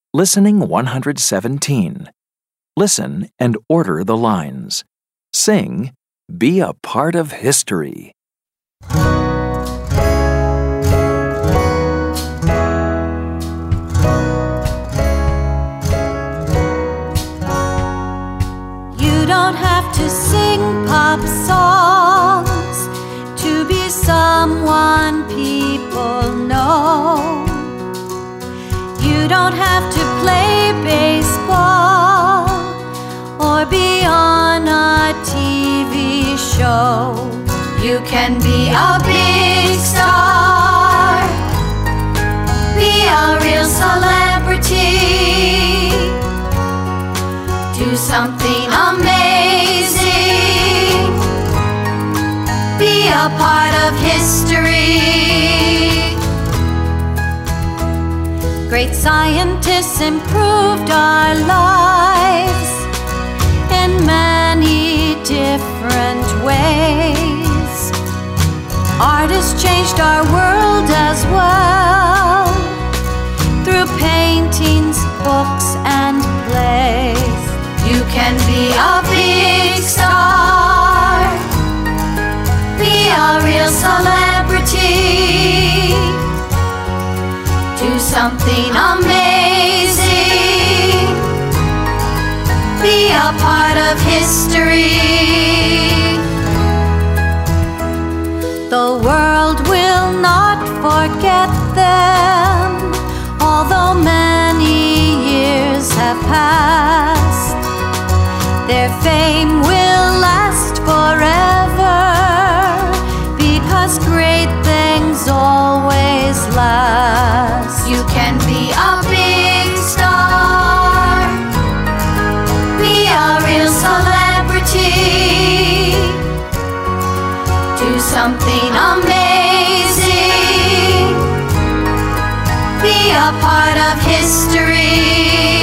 Listening 117. Listen and order the lines. Sing, "Be a Part of History." You don't have to sing pop songs to be someone people know. You don't have to play baseball or be on a TV show. You can be a big star, be a real celebrity, do something amazing, be a part of history. Great scientists improved our lives in many different ways. Artists changed our world as well through paintings, books, and plays. You can be a big star, be a real celebrity, do something amazing, be a part of history. The world will not forget them, although many years have passed. Their fame will last forever, because great things always last. You can be a big star, be a real celebrity, do something amazing, be a part of history.